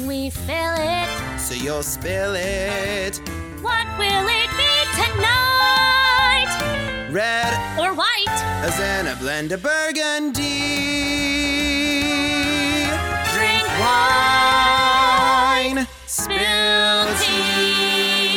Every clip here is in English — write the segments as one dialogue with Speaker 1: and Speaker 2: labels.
Speaker 1: when we fill it.
Speaker 2: So you'll spill it.
Speaker 1: What will it be tonight?
Speaker 2: Red
Speaker 1: or white?
Speaker 2: as in a blend of burgundy.
Speaker 1: Drink
Speaker 2: Wine.
Speaker 1: spill tea.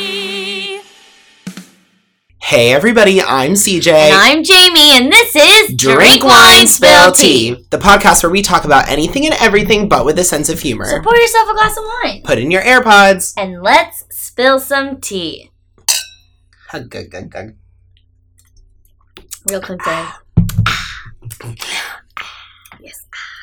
Speaker 2: Hey everybody, I'm CJ.
Speaker 1: And I'm Jamie, and this is
Speaker 2: Drink Wine, Spill Tea, the podcast where we talk about anything and everything but with a sense of humor.
Speaker 1: So pour yourself a glass of wine.
Speaker 2: Put in your AirPods.
Speaker 1: And let's spill some tea.
Speaker 2: Hug, hug, hug, hug.
Speaker 1: Real quick there. Yes.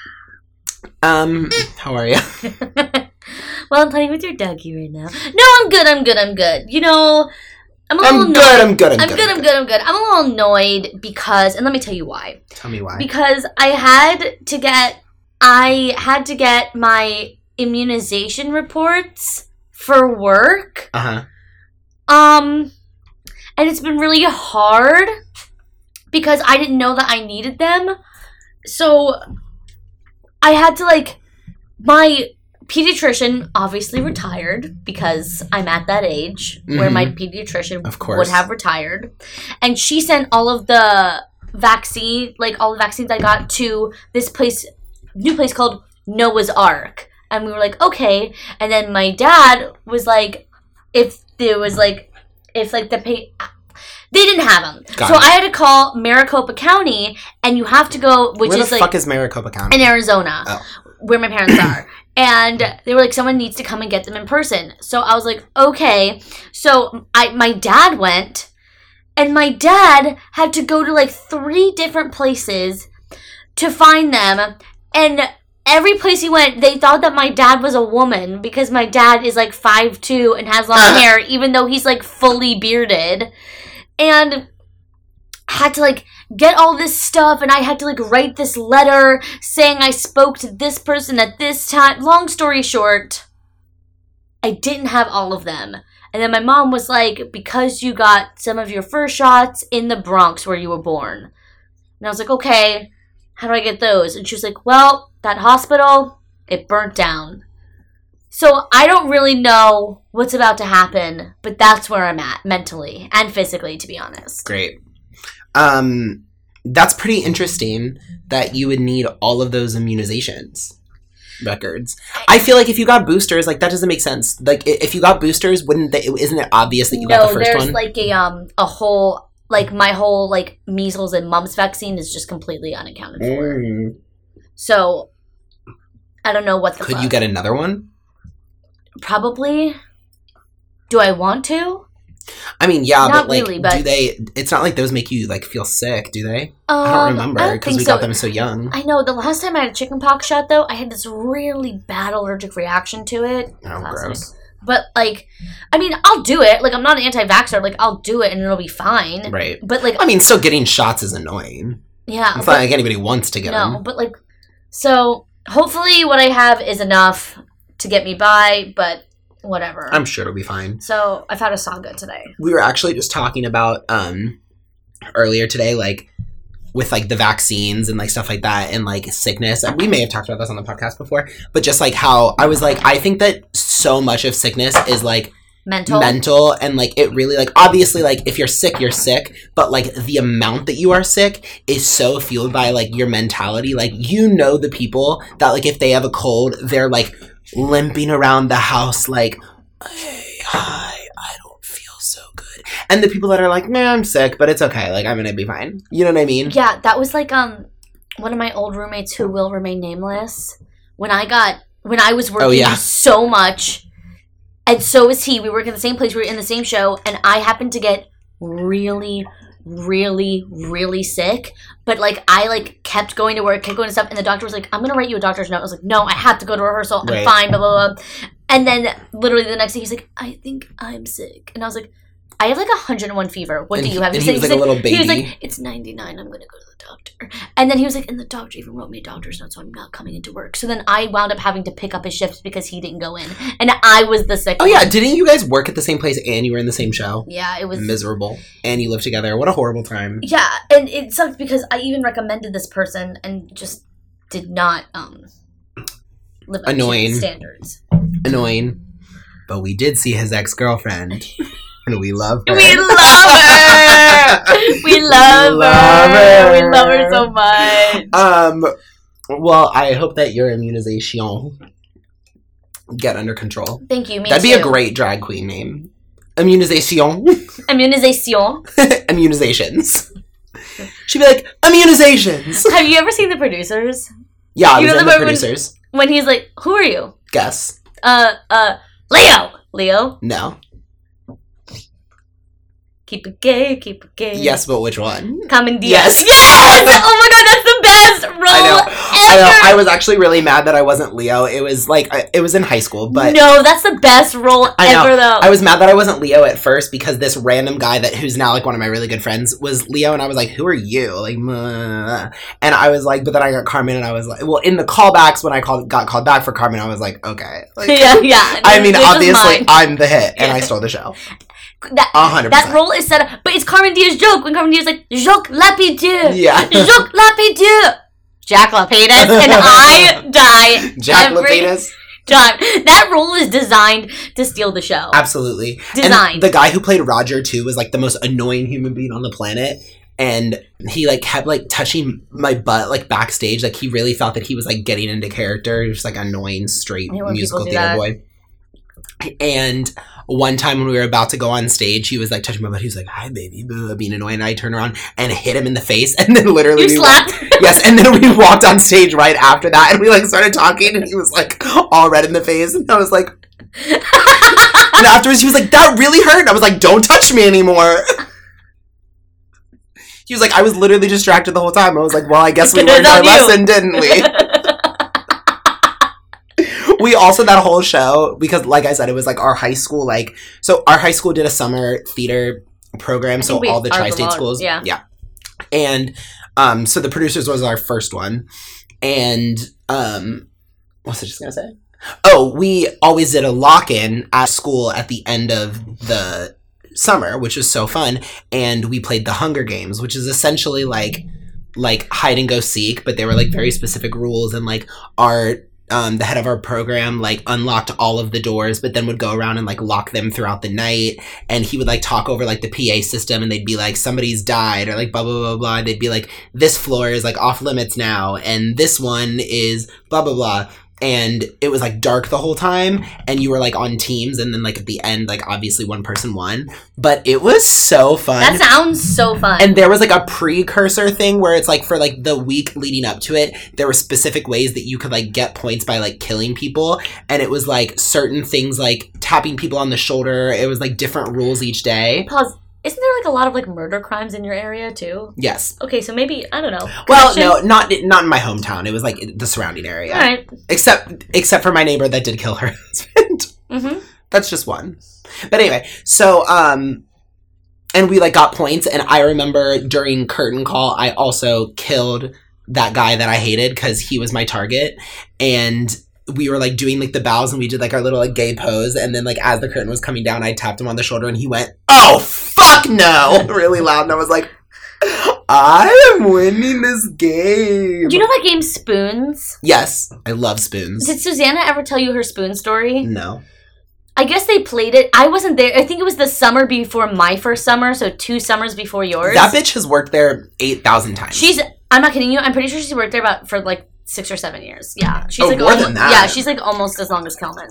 Speaker 2: How are you?
Speaker 1: Well, I'm playing with your doggy right now. No, I'm good. You know, I'm a little annoyed.
Speaker 2: I'm good.
Speaker 1: I'm a little annoyed because, and let me tell you why.
Speaker 2: Tell me why.
Speaker 1: Because I had to get my immunization reports for work.
Speaker 2: Uh-huh.
Speaker 1: And it's been really hard because I didn't know that I needed them. So I had to, my pediatrician obviously retired because I'm at that age where my pediatrician would have retired. And she sent all of the vaccines I got to this new place called Noah's Ark. And we were like, okay. And then my dad was like, they didn't have them. I had to call Maricopa County, and you have to go,
Speaker 2: Where the fuck is Maricopa County?
Speaker 1: In Arizona, where my parents are. And they were like, someone needs to come and get them in person. So I was like, okay. So my dad went, and my dad had to go to 3 different places to find them. And every place he went, they thought that my dad was a woman because my dad is 5'2" and has long hair, even though he's fully bearded. And had to get all this stuff, and I had to write this letter saying I spoke to this person at this time. Long story short, I didn't have all of them. And then my mom was like, because you got some of your first shots in the Bronx where you were born. And I was like, okay, how do I get those? And she was like, well, that hospital, it burnt down. So I don't really know what's about to happen, but that's where I'm at mentally and physically, to be honest.
Speaker 2: Great. That's pretty interesting that you would need all of those immunizations records. I feel like if you got boosters, that doesn't make sense. If you got boosters, isn't it obvious that you got the first one?
Speaker 1: No, there's a whole, my whole, measles and mumps vaccine is just completely unaccounted for. So, I don't know what the fuck.
Speaker 2: Could you get another one?
Speaker 1: Probably. Do I want to?
Speaker 2: I mean, yeah,
Speaker 1: not
Speaker 2: but
Speaker 1: really, but
Speaker 2: do they? It's not like those make you feel sick, do they? I don't remember because we got them so young.
Speaker 1: I know. The last time I had a chickenpox shot, though, I had this really bad allergic reaction to it.
Speaker 2: Oh, gross.
Speaker 1: But I mean, I'll do it. I'm not an anti-vaxxer. I'll do it and it'll be fine.
Speaker 2: Right.
Speaker 1: But
Speaker 2: I mean, still getting shots is annoying.
Speaker 1: Yeah.
Speaker 2: It's not like anybody wants to get them.
Speaker 1: No, but so hopefully what I have is enough to get me by, but whatever.
Speaker 2: I'm sure it'll be fine.
Speaker 1: So I've had a saga today.
Speaker 2: We were actually just talking about earlier today, with the vaccines and stuff like that and sickness. And we may have talked about this on the podcast before, but just how I was I think that so much of sickness is mental and it really obviously if you're sick, but the amount that you are sick is so fueled by your mentality. The people that if they have a cold, they're limping around the house hey, hi, I don't feel so good. And the people that are man, I'm sick, but it's okay, I'm gonna be fine. You know what I mean?
Speaker 1: Yeah, that was one of my old roommates who will remain nameless. When I was working so much, and so is he. We work in the same place, we were in the same show, and I happened to get really, really, really sick. But I kept going to work, kept going to stuff, and the doctor was like, I'm gonna write you a doctor's note. I was like, no, I have to go to rehearsal. I'm fine, blah, blah, blah. And then literally the next day he's like, I think I'm sick. And I was like, I have 101 fever. What do you have?
Speaker 2: And he was a little baby.
Speaker 1: He was like, it's 99. I'm going to go to the doctor. And then he was like, and the doctor even wrote me a doctor's note, so I'm not coming into work. So then I wound up having to pick up his shifts because he didn't go in. And I was the sick one.
Speaker 2: Oh, yeah. Didn't you guys work at the same place and you were in the same show?
Speaker 1: Yeah, it was
Speaker 2: miserable. And you lived together. What a horrible time.
Speaker 1: Yeah, and it sucked because I even recommended this person and just did not live up to standards.
Speaker 2: Annoying. But we did see his ex-girlfriend. And we love her.
Speaker 1: We love her. We love her. We love her so much.
Speaker 2: Well, I hope that your immunization get under control.
Speaker 1: Thank you.
Speaker 2: That'd be a great drag queen name. Immunization.
Speaker 1: Immunization.
Speaker 2: Immunizations. She'd be like, immunizations.
Speaker 1: Have you ever seen The Producers?
Speaker 2: Yeah, I was in The Producers.
Speaker 1: When he's like, who are you?
Speaker 2: Guess.
Speaker 1: Leo. Leo?
Speaker 2: No.
Speaker 1: Keep it gay, keep it gay.
Speaker 2: Yes, but which one?
Speaker 1: Cameron
Speaker 2: Yes!
Speaker 1: Diaz. Yes! Oh my god, that's the best role
Speaker 2: I know. I was actually really mad that I wasn't Leo. It was like, it was in high school, but...
Speaker 1: No, that's the best role ever, though.
Speaker 2: I was mad that I wasn't Leo at first because this random guy who's now like one of my really good friends was Leo, and I was like, who are you? Like, and I was like, but then I got Carmen, and I was like, well, in the callbacks when I got called back for Carmen, I was like, okay. Like,
Speaker 1: yeah.
Speaker 2: I mean, obviously, I'm the hit, and I stole the show. 100%.
Speaker 1: That role is set up, but it's Carmen Diaz's joke when Carmen Diaz is like, Jacques Lapideux.
Speaker 2: Yeah.
Speaker 1: Jacques Lapideux. Jack Lapidus, and I die
Speaker 2: Jack
Speaker 1: every
Speaker 2: Lapidus.
Speaker 1: time. That role is designed to steal the show.
Speaker 2: Absolutely.
Speaker 1: Designed.
Speaker 2: And the guy who played Roger, too, was like the most annoying human being on the planet. And he like kept like touching my butt like backstage. Like he really thought that he was like getting into character. He was just like annoying, straight musical theater boy. And one time when we were about to go on stage, he was like touching my butt. He was like, "Hi, baby," being annoying. And I turned around and hit him in the face, and then literally
Speaker 1: you slapped.
Speaker 2: Yes, and then we walked on stage right after that, and we like started talking, and he was like all red in the face, and I was like, and afterwards he was like, "That really hurt." And I was like, "Don't touch me anymore." He was like, "I was literally distracted the whole time." I was like, "Well, I guess we learned our lesson, didn't we?" We also, that whole show, because like I said, it was like our high school, so our high school did a summer theater program, so all the tri-state schools.
Speaker 1: Yeah.
Speaker 2: And so The Producers was our first one. And what was I just going to say? Oh, we always did a lock-in at school at the end of the summer, which was so fun. And we played the Hunger Games, which is essentially like hide and go seek, but they were like very specific rules, and like our the head of our program like unlocked all of the doors, but then would go around and like lock them throughout the night, and he would like talk over like the PA system, and they'd be like, somebody's died, or like blah blah blah blah. They'd be like, this floor is like off limits now, and this one is blah blah blah. And it was like dark the whole time, and you were like on teams, and then like at the end, like obviously one person won, but it was so fun.
Speaker 1: That sounds so fun.
Speaker 2: And there was like a precursor thing where it's like for like the week leading up to it, there were specific ways that you could like get points by like killing people, and it was like certain things like tapping people on the shoulder. It was like different rules each day.
Speaker 1: Pause. Isn't there like a lot of like murder crimes in your area too?
Speaker 2: Yes.
Speaker 1: Okay, so maybe, I don't know.
Speaker 2: Well, no, not in my hometown. It was like the surrounding area.
Speaker 1: All right.
Speaker 2: Except for my neighbor that did kill her husband.
Speaker 1: Mm-hmm.
Speaker 2: That's just one. But anyway, so and we like got points, and I remember during curtain call, I also killed that guy that I hated because he was my target, and we were like doing like the bows, and we did like our little like gay pose, and then like as the curtain was coming down, I tapped him on the shoulder, and he went, "Oh fuck no!" really loud, and I was like, I am winning this game.
Speaker 1: Do you know that game Spoons?
Speaker 2: Yes, I love Spoons.
Speaker 1: Did Susanna ever tell you her spoon story?
Speaker 2: No.
Speaker 1: I guess they played it. I wasn't there. I think it was the summer before my first summer, so 2 summers before yours.
Speaker 2: That bitch has worked there 8,000 times.
Speaker 1: I'm not kidding you. I'm pretty sure she's worked there for like 6 or 7 years. Yeah, she's like
Speaker 2: more than that.
Speaker 1: Yeah, she's like almost as long as Kelman.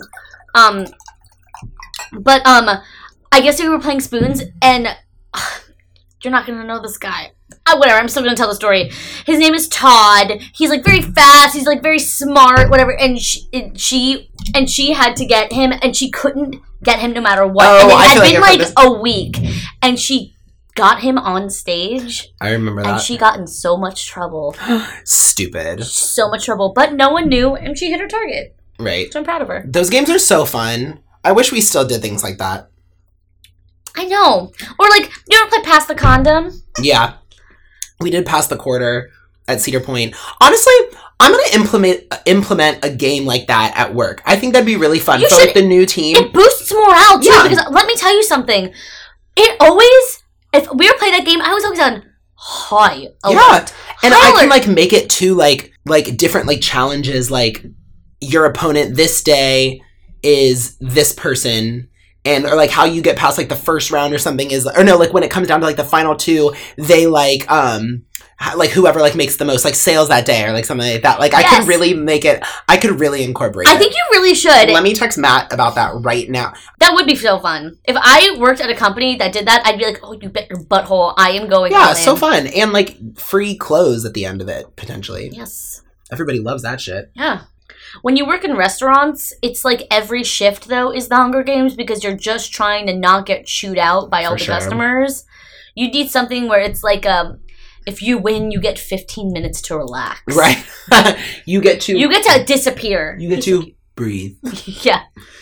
Speaker 1: But I guess we were playing Spoons, and you're not gonna know this guy. Whatever. I'm still gonna tell the story. His name is Todd. He's like very fast. He's like very smart. Whatever. And she had to get him, and she couldn't get him no matter what.
Speaker 2: Oh,
Speaker 1: and it had
Speaker 2: I
Speaker 1: been like a week, and she got him on stage.
Speaker 2: I remember that.
Speaker 1: And she got in so much trouble.
Speaker 2: Stupid.
Speaker 1: So much trouble. But no one knew, and she hit her target.
Speaker 2: Right.
Speaker 1: So I'm proud of her.
Speaker 2: Those games are so fun. I wish we still did things like that.
Speaker 1: I know. Or like, you ever play Pass the Condom?
Speaker 2: Yeah. We did Pass the Quarter at Cedar Point. Honestly, I'm going to implement a game like that at work. I think that'd be really fun for like the new team.
Speaker 1: It boosts morale too, because let me tell you something. It always, if we were playing that game, I was always on high alert.
Speaker 2: And I can like make it to like different like challenges, like your opponent this day is this person, and or like how you get past like the first round or something is, or no, like when it comes down to like the final two, they like whoever like makes the most like sales that day or like something like that. Like yes. I could really incorporate
Speaker 1: I think you really should.
Speaker 2: Let me text Matt about that right now.
Speaker 1: That would be so fun. If I worked at a company that did that, I'd be like, oh, you bet your butthole, I am going.
Speaker 2: Yeah, so fun. And like free clothes at the end of it, potentially.
Speaker 1: Yes.
Speaker 2: Everybody loves that shit.
Speaker 1: Yeah. When you work in restaurants, it's like every shift, though, is the Hunger Games because you're just trying to not get chewed out by all the customers. You need something where it's like if you win, you get 15 minutes to relax.
Speaker 2: Right. You get to
Speaker 1: disappear.
Speaker 2: You get to breathe.
Speaker 1: Yeah.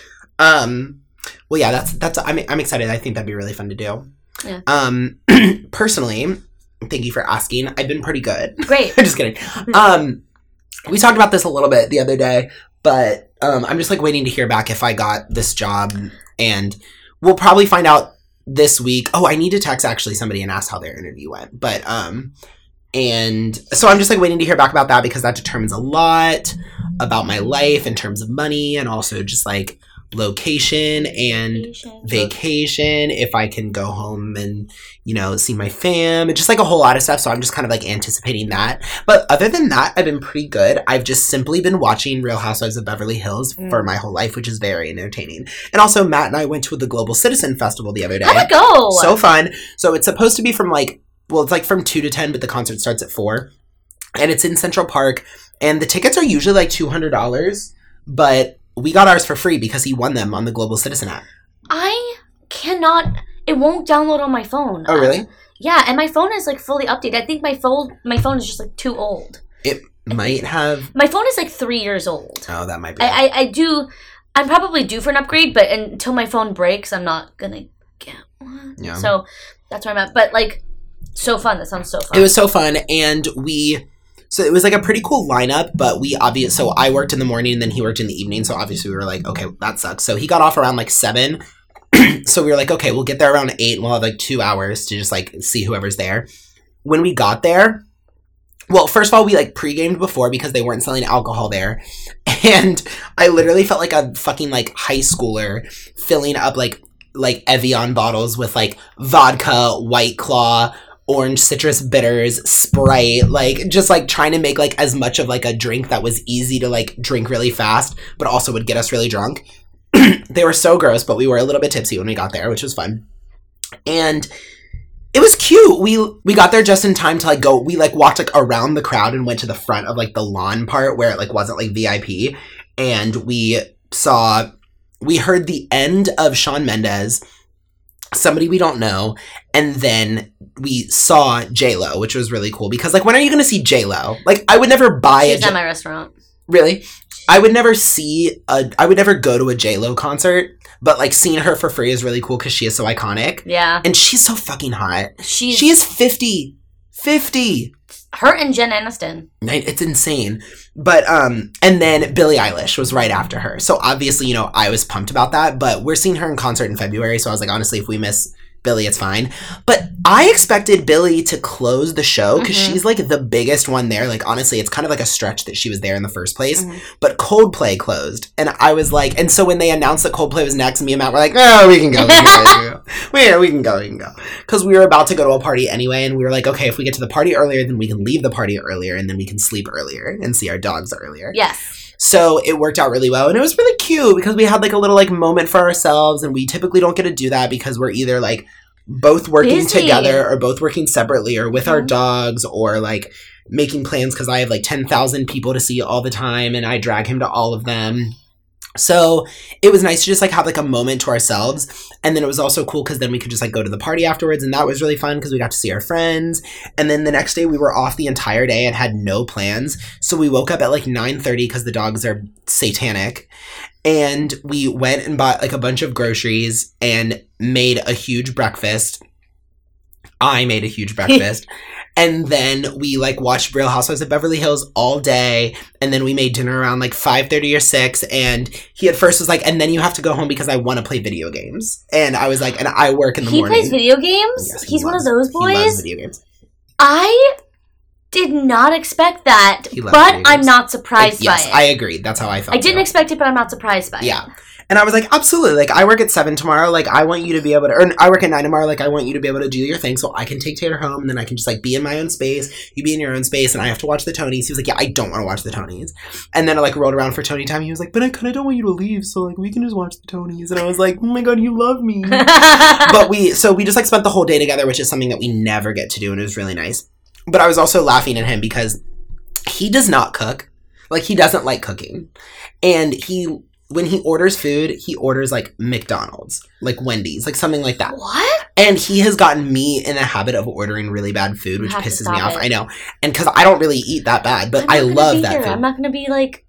Speaker 2: Well, yeah, that's I'm excited. I think that'd be really fun to do.
Speaker 1: Yeah.
Speaker 2: Personally, thank you for asking. I've been pretty good.
Speaker 1: Great.
Speaker 2: I'm just kidding. We talked about this a little bit the other day, but I'm just like waiting to hear back if I got this job, and we'll probably find out this week. Oh, I need to text actually somebody and ask how their interview went. But and so I'm just like waiting to hear back about that because that determines a lot about my life in terms of money and also just like location and vacation, if I can go home and, you know, see my fam, and just like a whole lot of stuff. So I'm just kind of like anticipating that. But other than that, I've been pretty good. I've just simply been watching Real Housewives of Beverly Hills for my whole life, which is very entertaining. And also Matt and I went to the Global Citizen Festival the other day.
Speaker 1: How'd it go?
Speaker 2: So fun. So it's supposed to be from like, well, it's like from 2 to 10, but the concert starts at 4. And it's in Central Park. And the tickets are usually like $200, but we got ours for free because he won them on the Global Citizen app.
Speaker 1: I cannot. It won't download on my phone.
Speaker 2: Oh, really?
Speaker 1: Yeah, and my phone is like fully updated. I think my phone is just like too old.
Speaker 2: It might have.
Speaker 1: My phone is like 3 years old.
Speaker 2: Oh, that might be.
Speaker 1: I'm probably due for an upgrade, but until my phone breaks, I'm not gonna get one.
Speaker 2: Yeah.
Speaker 1: So that's where I'm at. But like, so fun. That sounds so fun.
Speaker 2: It was so fun, and so it was like a pretty cool lineup, but so I worked in the morning and then he worked in the evening. So obviously we were like, okay, that sucks. So he got off around like 7. So we were like, okay, we'll get there around 8 and we'll have like 2 hours to just like see whoever's there. When we got there, well, first of all, we like pre-gamed before because they weren't selling alcohol there. And I literally felt like a fucking like high schooler filling up like Evian bottles with like vodka, White Claw, orange citrus bitters, Sprite, like just like trying to make like as much of like a drink that was easy to like drink really fast, but also would get us really drunk. They were so gross, but we were a little bit tipsy when we got there, which was fun. And it was cute. We got there just in time to like go, we like walked like around the crowd and went to the front of like the lawn part where it like wasn't like VIP. And we heard the end of Shawn Mendes, somebody we don't know, and then we saw J-Lo, which was really cool because like when are you gonna see J-Lo? Like I would never buy
Speaker 1: She's at my restaurant.
Speaker 2: Really? I would never go to a J-Lo concert, but like seeing her for free is really cool because she is so iconic.
Speaker 1: Yeah.
Speaker 2: And she's so fucking hot. She is 50. 50.
Speaker 1: Her and Jen Aniston.
Speaker 2: It's insane. But, and then Billie Eilish was right after her. So obviously, you know, I was pumped about that, but we're seeing her in concert in February. So I was like, honestly, if we miss Billie, it's fine. But I expected Billie to close the show because she's like the biggest one there. Like, honestly, it's kind of like a stretch that she was there in the first place. But Coldplay closed. And I was like, and so when they announced that Coldplay was next, me and Matt were like, oh, we can go. We can go. Because we were about to go to a party anyway. And we were like, okay, if we get to the party earlier, then we can leave the party earlier. And then we can sleep earlier and see our dogs earlier.
Speaker 1: Yes.
Speaker 2: So it worked out really well. And it was really cute because we had like a little like moment for ourselves. And we typically don't get to do that because we're either like both working together or both working separately or with our dogs or like making plans because I have like 10,000 people to see all the time and I drag him to all of them. So it was nice to just like have like a moment to ourselves. And then it was also cool because then we could just like go to the party afterwards. And that was really fun because we got to see our friends. And then the next day we were off the entire day and had no plans. So we woke up at like 9:30 because the dogs are satanic. And we went and bought like a bunch of groceries and made a huge breakfast. I made a huge breakfast. And then we like watched Real Housewives of Beverly Hills all day. And then we made dinner around like 5:30 or 6. And he at first was like, and then you have to go home because I want to play video games. And I was like, and I work in the morning.
Speaker 1: He plays video games?
Speaker 2: Yes,
Speaker 1: He's one of those boys?
Speaker 2: He loves video games.
Speaker 1: I did not expect that, but I'm not surprised by it.
Speaker 2: Yes, I agree. That's how I felt.
Speaker 1: I didn't expect it, but I'm not surprised by it.
Speaker 2: Yeah. And I was like, absolutely. Like, I work at 7 tomorrow. Like, I want you to be able to, or I work at 9 tomorrow. Like, I want you to be able to do your thing so I can take Taylor home and then I can just, like, be in my own space. You be in your own space and I have to watch the Tonys. He was like, yeah, I don't want to watch the Tonys. And then I, like, rolled around for Tony time. He was like, but I kind of don't want you to leave. So, like, we can just watch the Tonys. And I was like, oh my God, you love me. But we just, like, spent the whole day together, which is something that we never get to do. And it was really nice. But I was also laughing at him because he does not cook. Like, he doesn't like cooking. And when he orders food, he orders, like, McDonald's, like Wendy's, like something like that.
Speaker 1: What?
Speaker 2: And he has gotten me in the habit of ordering really bad food, which pisses me off.
Speaker 1: It.
Speaker 2: I know. And because I don't really eat that bad, but I love that food.
Speaker 1: I'm not going to be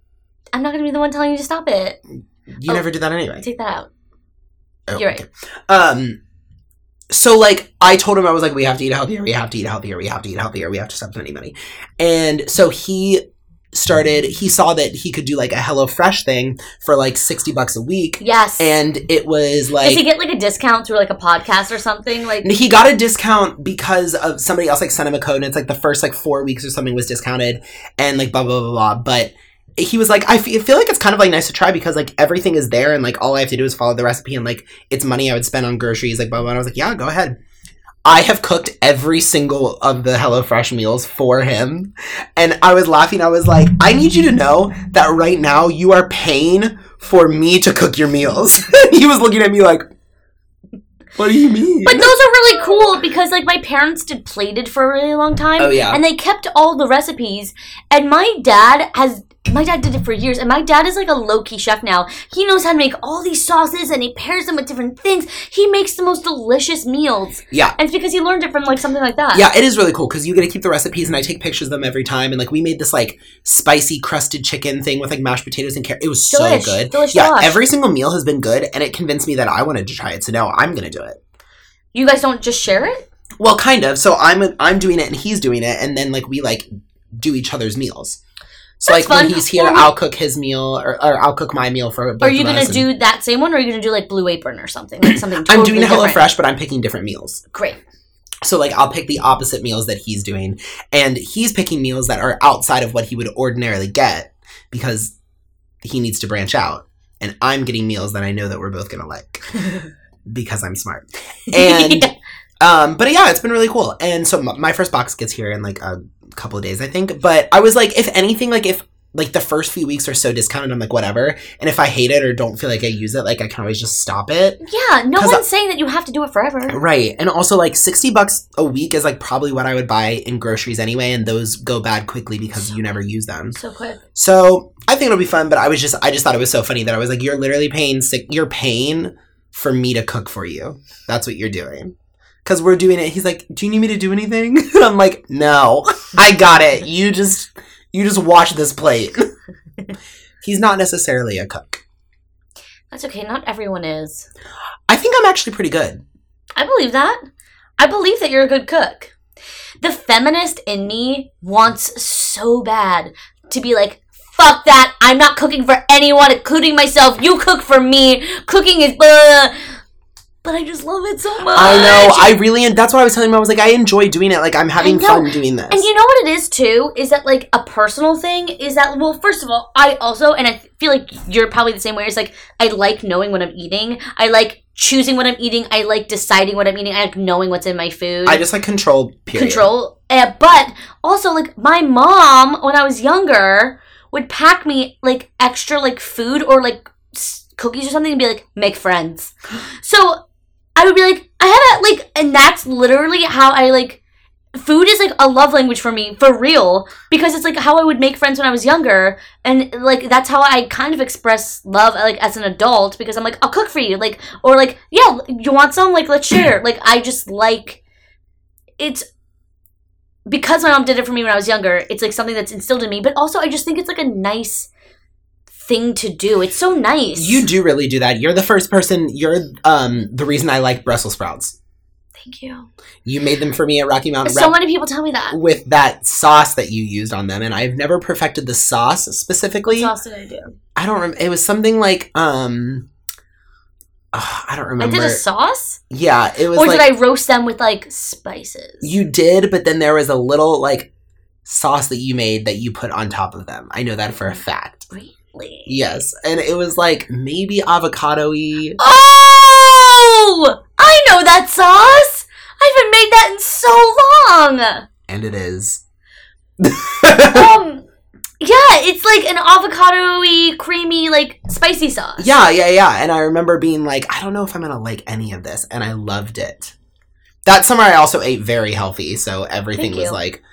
Speaker 1: the one telling you to stop it.
Speaker 2: You never do that anyway.
Speaker 1: Take that out.
Speaker 2: Oh,
Speaker 1: You're right.
Speaker 2: Okay. So, like, I told him, I was like, we have to eat healthier, we have to eat healthier, we have to eat healthier, we have to stop spending money. And so he saw that he could do, like, a HelloFresh thing for, like, $60 a week.
Speaker 1: Yes.
Speaker 2: And it was, like...
Speaker 1: Does he get, like, a discount through, like, a podcast or something? Like,
Speaker 2: he got a discount because of somebody else, like, sent him a code, and it's, like, the first, like, 4 weeks or something was discounted, and, like, blah, blah, blah, blah. But he was like, I feel like it's kind of, like, nice to try because, like, everything is there, and, like, all I have to do is follow the recipe, and, like, it's money I would spend on groceries, like, blah, blah, blah. And I was like, yeah, go ahead. I have cooked every single of the HelloFresh meals for him. And I was laughing. I was like, I need you to know that right now you are paying for me to cook your meals. He was looking at me like, what do you mean?
Speaker 1: But those are really cool because, like, my parents did plated for a really long time.
Speaker 2: Oh, yeah.
Speaker 1: And they kept all the recipes. And my dad did it for years, and my dad is like a low-key chef now. He knows how to make all these sauces, and he pairs them with different things. He makes the most delicious meals.
Speaker 2: Yeah.
Speaker 1: And it's because he learned it from, like, something like that.
Speaker 2: Yeah, it is really cool, because you get to keep the recipes, and I take pictures of them every time, and, like, we made this, like, spicy crusted chicken thing with, like, mashed potatoes and carrots. It was so good.
Speaker 1: Delish.
Speaker 2: Yeah, every single meal has been good, and it convinced me that I wanted to try it, so now I'm gonna do it.
Speaker 1: You guys don't just share it?
Speaker 2: Well, kind of. So I'm doing it, and he's doing it, and then, like, we, like, do each other's meals. So,
Speaker 1: that's
Speaker 2: like,
Speaker 1: fun.
Speaker 2: when he's here, I'll cook his meal, or I'll cook my meal for both of us.
Speaker 1: Are you going to do that same one, or are you going to do, like, Blue Apron or something? Like, something totally
Speaker 2: I'm doing
Speaker 1: different?
Speaker 2: HelloFresh, but I'm picking different meals.
Speaker 1: Great.
Speaker 2: So, like, I'll pick the opposite meals that he's doing, and he's picking meals that are outside of what he would ordinarily get, because he needs to branch out. And I'm getting meals that I know that we're both going to like, because I'm smart. And, yeah. But yeah, it's been really cool. And so my first box gets here in, like, a couple of days, I think. But I was like, if anything, like, if like the first few weeks are so discounted, I'm like, whatever. And if I hate it or don't feel like I use it, like, I can always just stop it.
Speaker 1: Yeah, no one's saying that you have to do it forever.
Speaker 2: Right. And also, like, $60 a week is, like, probably what I would buy in groceries anyway, and those go bad quickly because you never use them.
Speaker 1: So quick.
Speaker 2: So I think it'll be fun, but I just thought it was so funny that I was like, you're literally paying for me to cook for you. That's what you're doing. Because we're doing it. He's like, do you need me to do anything? And I'm like, no, I got it. You just wash this plate. He's not necessarily a cook.
Speaker 1: That's okay. Not everyone is.
Speaker 2: I think I'm actually pretty good.
Speaker 1: I believe that. I believe that you're a good cook. The feminist in me wants so bad to be like, fuck that. I'm not cooking for anyone, including myself. You cook for me. Cooking is blah. But I just love it so much.
Speaker 2: I know. That's what I was telling him. I was like, I enjoy doing it. Like, I'm having fun doing this.
Speaker 1: And you know what it is, too? Is that, like, a personal thing? Is that, well, first of all, I also, and I feel like you're probably the same way, it's like, I like knowing what I'm eating. I like choosing what I'm eating. I like deciding what I'm eating. I like knowing what's in my food.
Speaker 2: I just like control, period.
Speaker 1: Control. But also, like, my mom, when I was younger, would pack me, like, extra, like, food or, like, cookies or something and be like, make friends. So I would be like, I have that, like, and that's literally how I, like, food is, like, a love language for me, for real, because it's, like, how I would make friends when I was younger, and, like, that's how I kind of express love, like, as an adult, because I'm like, I'll cook for you, like, or, like, yeah, you want some? Like, let's share. Like, I just, like, it's, because my mom did it for me when I was younger, it's, like, something that's instilled in me, but also I just think it's, like, a nice thing to do. It's so nice.
Speaker 2: You do really do that. You're the first person. You're the reason I like Brussels sprouts.
Speaker 1: Thank you.
Speaker 2: You made them for me at Rocky Mountain.
Speaker 1: So many people tell me that.
Speaker 2: With that sauce that you used on them, and I've never perfected the sauce specifically.
Speaker 1: What sauce did I do?
Speaker 2: I don't remember. It was something like I don't remember.
Speaker 1: I did a sauce?
Speaker 2: Yeah, it was.
Speaker 1: Or did I roast them with, like, spices?
Speaker 2: You did, but then there was a little, like, sauce that you made that you put on top of them. I know that for a fact.
Speaker 1: Really? recently.
Speaker 2: Yes, and it was like maybe avocado-y.
Speaker 1: Oh! I know that sauce! I haven't made that in so long!
Speaker 2: And it is.
Speaker 1: Yeah, it's like an avocado-y, creamy, like, spicy sauce.
Speaker 2: Yeah. And I remember being like, I don't know if I'm going to like any of this. And I loved it. That summer I also ate very healthy. So everything was like,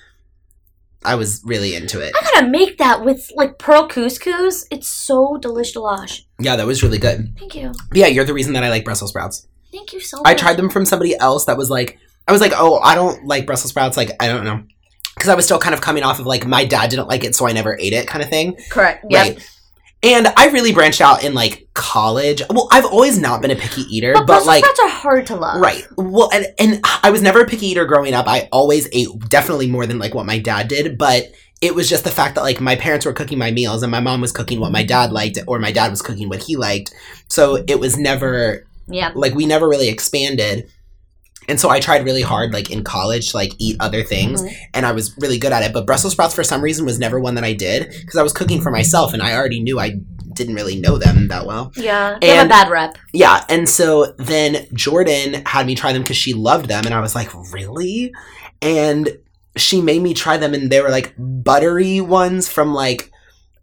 Speaker 2: I was really into it.
Speaker 1: I gotta make that with, like, pearl couscous. It's so delish.
Speaker 2: Yeah, that was really good.
Speaker 1: Thank you.
Speaker 2: Yeah, you're the reason that I like Brussels sprouts.
Speaker 1: Thank you so much.
Speaker 2: I tried them from somebody else that was like, I was like, oh, I don't like Brussels sprouts. Like, I don't know. Because I was still kind of coming off of, like, my dad didn't like it, so I never ate it kind of thing.
Speaker 1: Correct. Yep.
Speaker 2: Right. And I really branched out in, like, college. Well, I've always not been a picky eater. But
Speaker 1: Brussels
Speaker 2: like,
Speaker 1: sprouts are hard to love.
Speaker 2: Right. Well, and I was never a picky eater growing up. I always ate definitely more than, like, what my dad did. But it was just the fact that, like, my parents were cooking my meals and my mom was cooking what my dad liked or my dad was cooking what he liked. So it was never...
Speaker 1: Yeah.
Speaker 2: Like, we never really expanded. And so I tried really hard, like, in college to, like, eat other things. Mm-hmm. And I was really good at it. But Brussels sprouts, for some reason, was never one that I did. Because I was cooking for myself, and I already knew I didn't really know them that well.
Speaker 1: Yeah, they have a bad rep.
Speaker 2: Yeah, and so then Jordan had me try them because she loved them. And I was like, really? And she made me try them, and they were, like, buttery ones from, like,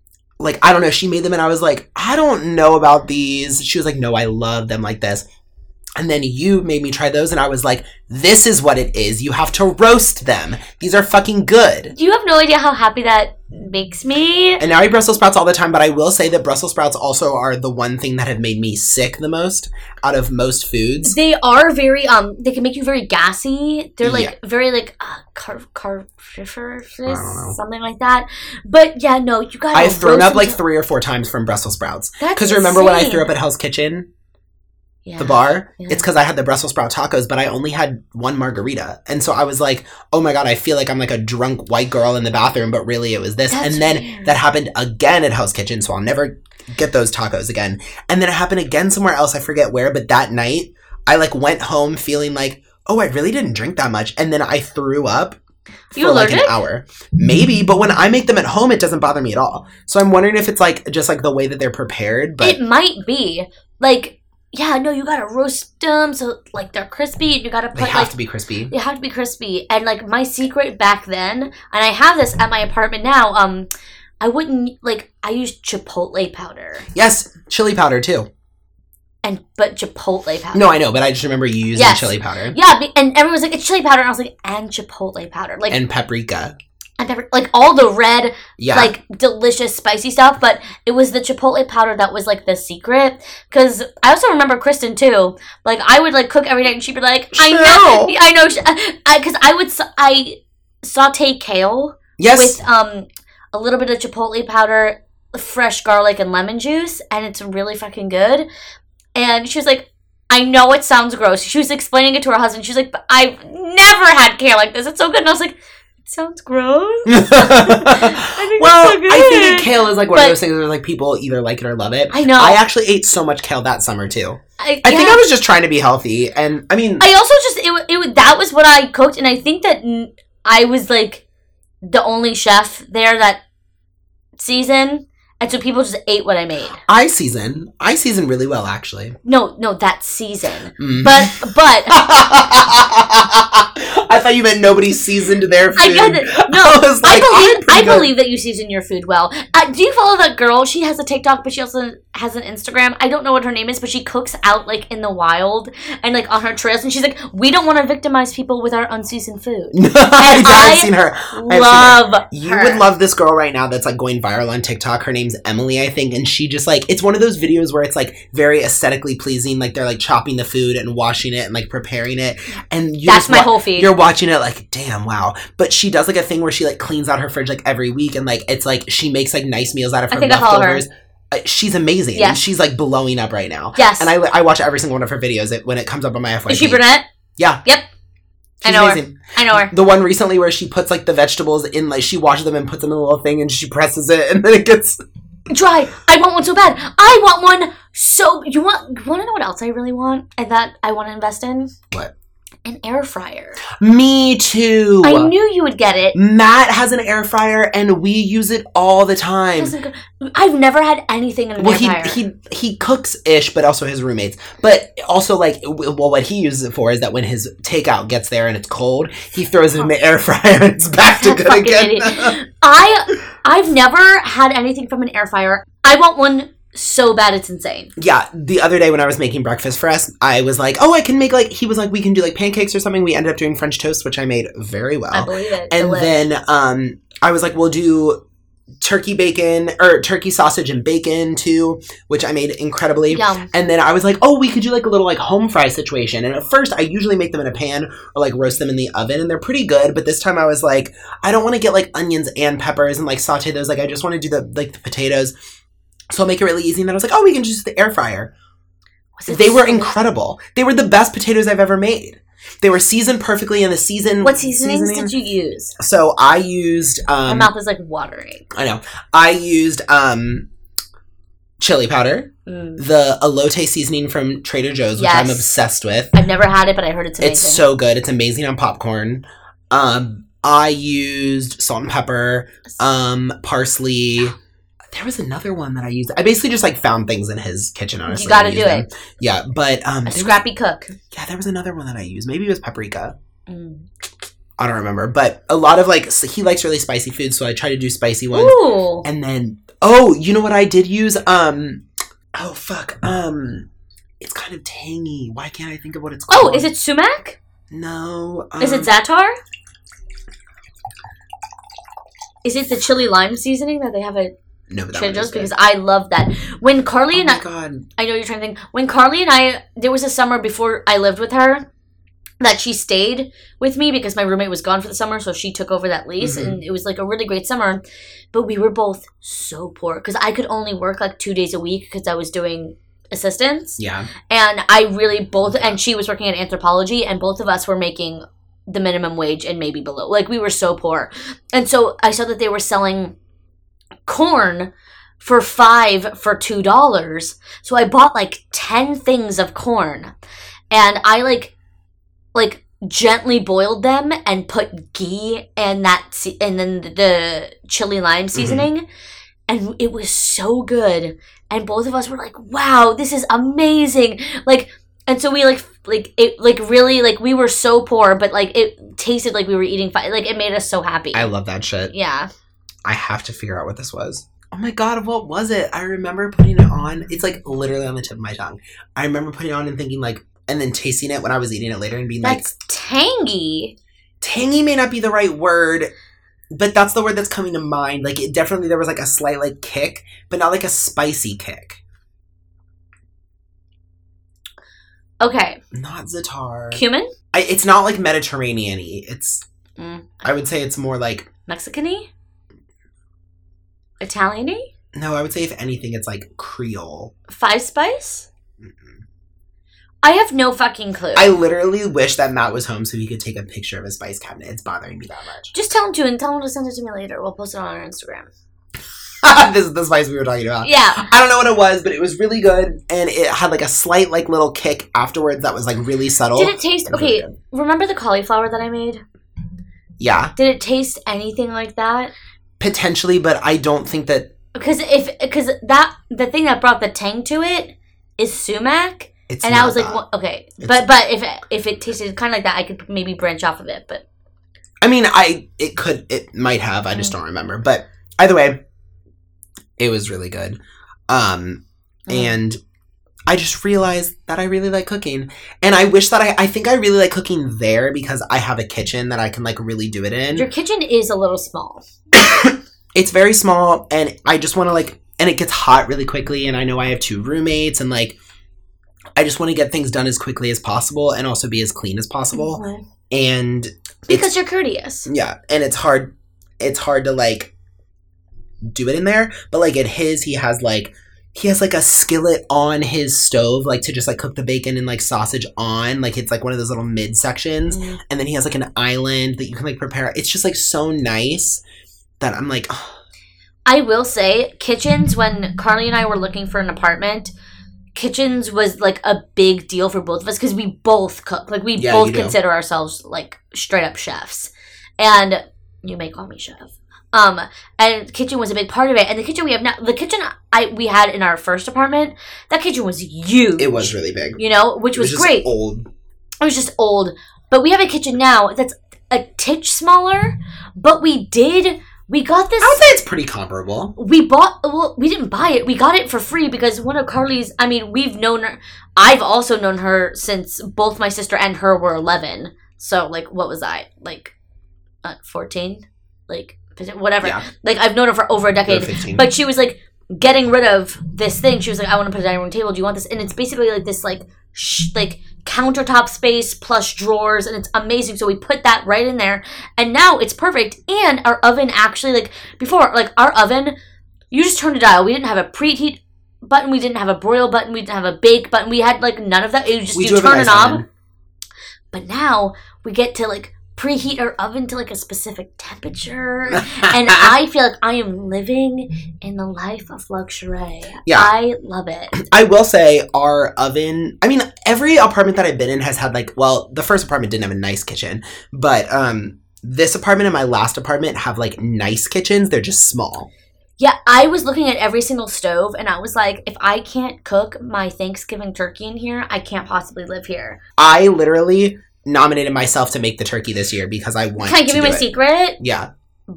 Speaker 2: I don't know. She made them, and I was like, I don't know about these. She was like, no, I love them like this. And then you made me try those, and I was like, this is what it is. You have to roast them. These are fucking good.
Speaker 1: You have no idea how happy that makes me.
Speaker 2: And now I eat Brussels sprouts all the time, but I will say that Brussels sprouts also are the one thing that have made me sick the most out of most foods.
Speaker 1: They are very, they can make you very gassy. They're, like, very, like, carnivorous, something like that. But, yeah, no, you gotta
Speaker 2: I've thrown up, like, 3 or 4 times from Brussels sprouts. Because remember when I threw up at Hell's Kitchen? Yeah. The bar, it's because I had the Brussels sprout tacos, but I only had 1 margarita. And so I was like, oh my God, I feel like I'm like a drunk white girl in the bathroom, but really it was this. That's and then weird. That happened again at Hell's Kitchen, so I'll never get those tacos again. And then it happened again somewhere else, I forget where, but that night, I like went home feeling like, oh, I really didn't drink that much. And then I threw up for like an hour. Maybe, but when I make them at home, it doesn't bother me at all. So I'm wondering if it's like just like the way that they're prepared. But
Speaker 1: it might be. Like, yeah, no, you gotta roast them so, like, they're crispy. You gotta put,
Speaker 2: they have to be crispy.
Speaker 1: They have to be crispy. And, like, my secret back then, and I have this at my apartment now, I wouldn't, like, I use chipotle powder.
Speaker 2: Yes, chili powder, too.
Speaker 1: But chipotle powder.
Speaker 2: No, I know, but I just remember you using chili powder.
Speaker 1: Yeah, and everyone was like, it's chili powder, and I was like, and chipotle powder. Like,
Speaker 2: and paprika.
Speaker 1: And pepper, like, all the red, like, delicious, spicy stuff, but it was the chipotle powder that was, like, the secret, because I also remember Kristen, too, like, I would, like, cook every day, and she'd be like, I know, because I saute kale with, a little bit of chipotle powder, fresh garlic, and lemon juice, and it's really fucking good, and she was like, I know it sounds gross, she was explaining it to her husband, she was like, but I've never had kale like this, it's so good, and I was like, sounds gross.
Speaker 2: I think kale is like one of those things where like people either like it or love it.
Speaker 1: I know.
Speaker 2: I actually ate so much kale that summer too. I think I was just trying to be healthy, and I mean,
Speaker 1: I also just it that was what I cooked, and I think that I was like the only chef there that season. And so people just ate what I made. I season
Speaker 2: really well, actually.
Speaker 1: No, that season. Mm. But
Speaker 2: I thought you meant nobody seasoned their food.
Speaker 1: I get it. No, I believe that you season your food well. Do you follow that girl? She has a TikTok, but she also has an Instagram. I don't know what her name is, but she cooks out like in the wild and like on her trails, and she's like, we don't want to victimize people with our unseasoned food.
Speaker 2: I've seen her.
Speaker 1: Love her.
Speaker 2: You would love this girl right now that's like going viral on TikTok. Her name's Emily, I think, and she just like, it's one of those videos where it's like very aesthetically pleasing, like they're like chopping the food and washing it and like preparing it, and
Speaker 1: that's my whole feed.
Speaker 2: You're watching it like, damn, wow. But she does like a thing where she like cleans out her fridge like every week, and like it's like she makes like nice meals out of her leftovers. She's amazing. Yes. And she's like blowing up right now.
Speaker 1: Yes.
Speaker 2: And I watch every single one of her videos when it comes up on my FYP.
Speaker 1: Is she brunette?
Speaker 2: Yeah.
Speaker 1: Yep. She's amazing. I know her.
Speaker 2: The one recently where she puts like the vegetables in, like she washes them and puts them in a little thing and she presses it and then it gets
Speaker 1: dry. I want one so bad. I want one so... You want to know what else I really want and that I want to invest in?
Speaker 2: What?
Speaker 1: an air fryer.
Speaker 2: Me too.
Speaker 1: I knew you would get it.
Speaker 2: Matt has an air fryer, and we use it all the time.
Speaker 1: I've never had anything in an air fryer.
Speaker 2: He cooks-ish, but also his roommates. But also, like, what he uses it for is that when his takeout gets there and it's cold, he throws it in the air fryer and it's back to good again.
Speaker 1: I've never had anything from an air fryer. I want one so bad it's insane.
Speaker 2: Yeah, the other day when I was making breakfast for us, I was like, oh, I can make, like, he was like, we can do, like, pancakes or something. We ended up doing French toast, which I made very well.
Speaker 1: I believe it.
Speaker 2: And then I was like, we'll do turkey sausage and bacon too, which I made incredibly.
Speaker 1: Yum.
Speaker 2: And then I was like, oh, we could do like a little like home fry situation. And at first I usually make them in a pan or like roast them in the oven, and they're pretty good. But this time I was like, I don't want to get like onions and peppers and like saute those. Like I just want to do the potatoes. So I'll make it really easy. And then I was like, oh, we can just use the air fryer. They were incredible. They were the best potatoes I've ever made. They were seasoned perfectly in the season.
Speaker 1: What seasonings did you use?
Speaker 2: So I used...
Speaker 1: my mouth is like watering.
Speaker 2: I know. I used chili powder. The elote seasoning from Trader Joe's, which I'm obsessed with.
Speaker 1: I've never had it, but I heard it's amazing.
Speaker 2: It's so good. It's amazing on popcorn. I used salt and pepper, parsley... There was another one that I used. I basically just, like, found things in his kitchen, honestly.
Speaker 1: You gotta do it.
Speaker 2: Yeah, but...
Speaker 1: a scrappy cook.
Speaker 2: Yeah, there was another one that I used. Maybe it was paprika. I don't remember. But a lot of, like... he likes really spicy food, so I try to do spicy ones.
Speaker 1: Ooh.
Speaker 2: And then... Oh, you know what I did use? Oh, fuck. It's kind of tangy. Why can't I think of what it's called?
Speaker 1: Oh, is it sumac?
Speaker 2: No.
Speaker 1: Is it za'atar? Is it the chili lime seasoning that they have at...
Speaker 2: No, but that
Speaker 1: Trader Joe's, because I love that. When Carly and I...
Speaker 2: God.
Speaker 1: I know you're trying to think. When Carly and I... There was a summer before I lived with her that she stayed with me because my roommate was gone for the summer, so she took over that lease, and it was like a really great summer. But we were both so poor because I could only work like 2 days a week because I was doing assistance.
Speaker 2: Yeah.
Speaker 1: And I really and she was working in Anthropologie, and both of us were making the minimum wage and maybe below. Like, we were so poor. And so I saw that they were selling corn for $5 for $2. So I bought like 10 things of corn, and I like gently boiled them and put ghee and then the chili lime seasoning, and it was so good. And both of us were like, wow, this is amazing. Like, and so we we were so poor, but like it tasted like we were eating like it made us so happy.
Speaker 2: I love that shit.
Speaker 1: Yeah.
Speaker 2: I have to figure out what this was. Oh my God, what was it? I remember putting it on. It's like literally on the tip of my tongue. I remember putting it on and thinking like, and then tasting it when I was eating it later and being
Speaker 1: that's tangy.
Speaker 2: Tangy may not be the right word, but that's the word that's coming to mind. Like it definitely, there was like a slight like kick, but not like a spicy kick.
Speaker 1: Okay.
Speaker 2: Not za'atar.
Speaker 1: Cumin?
Speaker 2: It's not like Mediterranean-y. It's, I would say it's more like...
Speaker 1: Mexican-y? Italian-y?
Speaker 2: No, I would say if anything, it's like Creole.
Speaker 1: Five Spice? I have no fucking clue.
Speaker 2: I literally wish that Matt was home so he could take a picture of his spice cabinet. It's bothering me that much.
Speaker 1: Just tell him to, and tell him to send it to me later. We'll post it on our Instagram.
Speaker 2: This is the spice we were talking about.
Speaker 1: Yeah.
Speaker 2: I don't know what it was, but it was really good, and it had like a slight like little kick afterwards that was like really subtle.
Speaker 1: Did it taste... Okay, really, remember the cauliflower that I made?
Speaker 2: Yeah.
Speaker 1: Did it taste anything like that?
Speaker 2: Potentially, but I don't think that...
Speaker 1: Because the thing that brought the tang to it is sumac, and I was like, well, okay, but if it tasted kind of like that, I could maybe branch off of it. But
Speaker 2: I mean, it might have. I just don't remember. But either way, it was really good. And I just realized that I really like cooking, and I wish that I think I really like cooking there because I have a kitchen that I can like really do it in.
Speaker 1: Your kitchen is a little small.
Speaker 2: It's very small, and I just want to like, and it gets hot really quickly, and I know I have 2 roommates, and like, I just want to get things done as quickly as possible and also be as clean as possible. Mm-hmm. And
Speaker 1: because you're courteous.
Speaker 2: Yeah, and it's hard to like do it in there, but like at his, he has like a skillet on his stove, like to just like cook the bacon and like sausage on, like it's like one of those little mid sections, and then he has like an island that you can like prepare. It's just like so nice that I'm like, oh.
Speaker 1: I will say, kitchens, when Carly and I were looking for an apartment, kitchens was like a big deal for both of us because we both cook. Like we
Speaker 2: Yeah,
Speaker 1: both
Speaker 2: you do.
Speaker 1: consider ourselves like straight up chefs. And you may call me chef. And kitchen was a big part of it. And the kitchen we have now, the kitchen we had in our first apartment, that kitchen was huge.
Speaker 2: It was really big.
Speaker 1: You know, which was
Speaker 2: just
Speaker 1: great.
Speaker 2: Old.
Speaker 1: It was just old. But we have a kitchen now that's a titch smaller. But we got this.
Speaker 2: I would say it's pretty comparable.
Speaker 1: We didn't buy it. We got it for free because one of Carly's, I mean, we've known her. I've also known her since both my sister and her were 11. So, like, what was I? Like, 14? Like, whatever. Yeah. Like, I've known her for over a decade. But she was, like, getting rid of this thing. She was like, I want to put a dining room table. Do you want this? And it's basically like this, like countertop space plus drawers, and it's amazing. So we put that right in there, and now it's perfect. And our oven actually, like, before, like, our oven, you just turned a dial. We didn't have a preheat button. We didn't have a broil button. We didn't have a bake button. We had, like, none of that. It was just, you turn a knob. But now we get to, like, preheat our oven to, like, a specific temperature. And I feel like I am living in the life of luxury. Yeah. I love it.
Speaker 2: I will say our oven, I mean, every apartment that I've been in has had, like, well, the first apartment didn't have a nice kitchen. But this apartment and my last apartment have, like, nice kitchens. They're just small.
Speaker 1: Yeah, I was looking at every single stove, and I was like, if I can't cook my Thanksgiving turkey in here, I can't possibly live here.
Speaker 2: I literally nominated myself to make the turkey this year because I want to.
Speaker 1: Can I give you my secret?
Speaker 2: Yeah.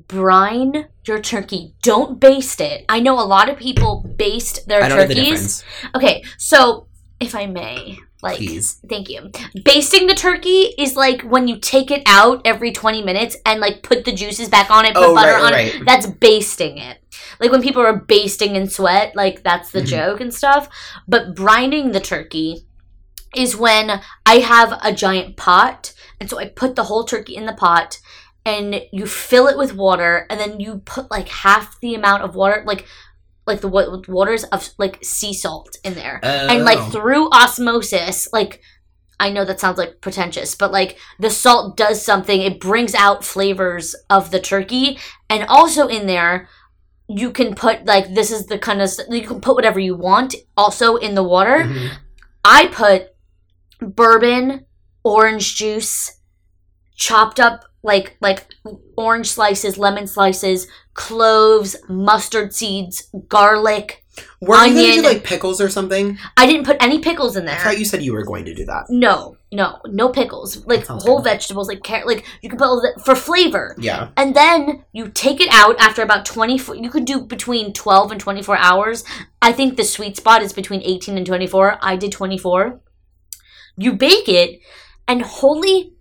Speaker 1: Brine your turkey. Don't baste it. I know a lot of people baste their turkeys. Know the difference. Okay, so if I may, like, please. Thank you. Basting the turkey is like when you take it out every 20 minutes and, like, put the juices back on it, put butter on it. That's basting it. Like when people are basting in sweat, like, that's the joke and stuff. But brining the turkey is when I have a giant pot, and so I put the whole turkey in the pot, and you fill it with water, and then you put, like, half the amount of water, like the waters of, like, sea salt in there. And, like, through osmosis, like, I know that sounds, like, pretentious, but, like, the salt does something. It brings out flavors of the turkey, and also in there, you can put, like, this is the kind of, you can put whatever you want also in the water. Mm-hmm. I put bourbon, orange juice, chopped up like orange slices, lemon slices, cloves, mustard seeds, garlic, onion. Were you going to
Speaker 2: do, like, pickles or something?
Speaker 1: I didn't put any pickles in there.
Speaker 2: I thought you said you were going to do that.
Speaker 1: No pickles. Like, whole vegetables, like carrot, like, you can put all that for flavor. Yeah. And then you take it out after about 24, you could do between 12 and 24 hours. I think the sweet spot is between 18 and 24. I did 24. You bake it, and holy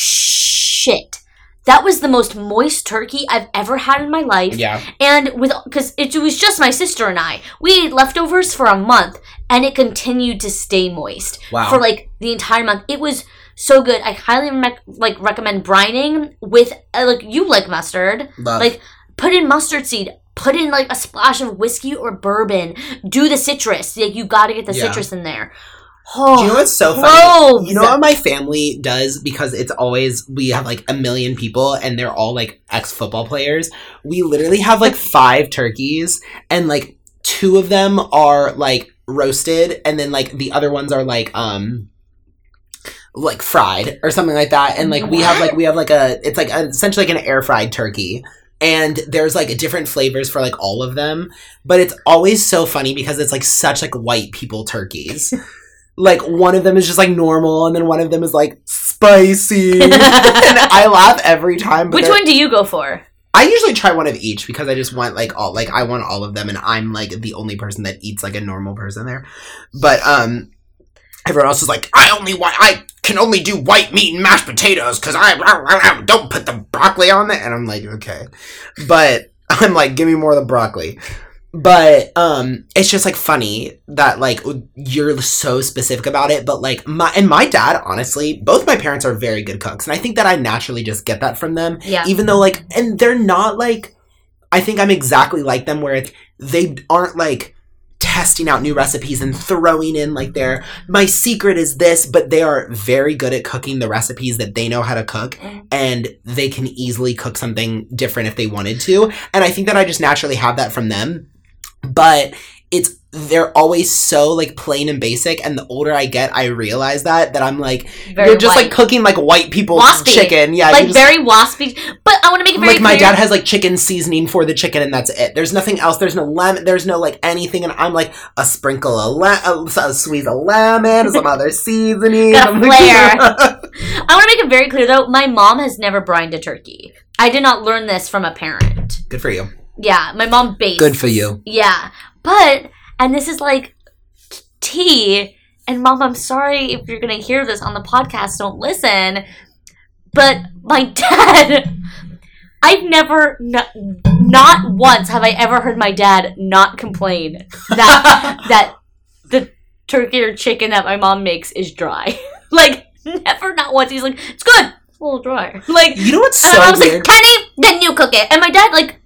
Speaker 1: shit, that was the most moist turkey I've ever had in my life. Yeah. And because it was just my sister and I. We ate leftovers for a month, and it continued to stay moist. Wow. For, like, the entire month. It was so good. I highly recommend brining with, like, you like mustard. Love. Like, put in mustard seed. Put in, like, a splash of whiskey or bourbon. Do the citrus. Like, you got to get the citrus in there.
Speaker 2: Oh, do you know what's so funny? You know what my family does? Because it's always, we have, like, a million people, and they're all, like, ex-football players. We literally have, like, 5 turkeys, and, like, 2 of them are, like, roasted, and then, like, the other ones are, like fried or something like that. And, like, we have it's, like, essentially like an air-fried turkey. And there's, like, different flavors for, like, all of them. But it's always so funny because it's, like, such, like, white people turkeys. Like, one of them is just, like, normal, and then one of them is, like, spicy. And I laugh every time.
Speaker 1: Which one do you go for?
Speaker 2: I usually try one of each because I just want, like, all, like, I want all of them, and I'm, like, the only person that eats, like, a normal person there. But, everyone else is like, I can only do white meat and mashed potatoes because I don't put the broccoli on it. And I'm like, okay. But I'm like, give me more of the broccoli. But it's just, like, funny that, like, you're so specific about it. But, like, my dad, honestly, both my parents are very good cooks, and I think that I naturally just get that from them. Yeah. Even though, like, and they're not, like, I think I'm exactly like them, where they aren't, like, testing out new recipes and throwing in, like, my secret is this, but they are very good at cooking the recipes that they know how to cook, and they can easily cook something different if they wanted to. And I think that I just naturally have that from them. But it's they're always so like plain and basic, and the older I get, I realize that I'm like,
Speaker 1: Very
Speaker 2: you're just
Speaker 1: white.
Speaker 2: like cooking like white people's
Speaker 1: Waspy.
Speaker 2: chicken. Yeah,
Speaker 1: Like
Speaker 2: you just,
Speaker 1: very waspy. But I want to make it very
Speaker 2: like my
Speaker 1: clear.
Speaker 2: dad has like chicken seasoning for the chicken, and that's it. There's nothing else. There's no lemon. There's no like anything, and I'm like a sprinkle of a squeeze of lemon, some other seasoning.
Speaker 1: Got a
Speaker 2: I'm
Speaker 1: flair.
Speaker 2: like,
Speaker 1: I want to make it very clear though, my mom has never brined a turkey. I did not learn this from a parent.
Speaker 2: Good for you.
Speaker 1: Yeah, my mom based.
Speaker 2: Good for you.
Speaker 1: Yeah. But, and this is like tea, and Mom, I'm sorry if you're going to hear this on the podcast, don't listen. But my dad, I've never, not once have I ever heard my dad not complain that the turkey or chicken that my mom makes is dry. Like, never, not once. He's like, it's good. It's a little dry. Like,
Speaker 2: You know what's
Speaker 1: and
Speaker 2: so
Speaker 1: I was
Speaker 2: weird?
Speaker 1: like, Kenny, then you cook it. And my dad, like,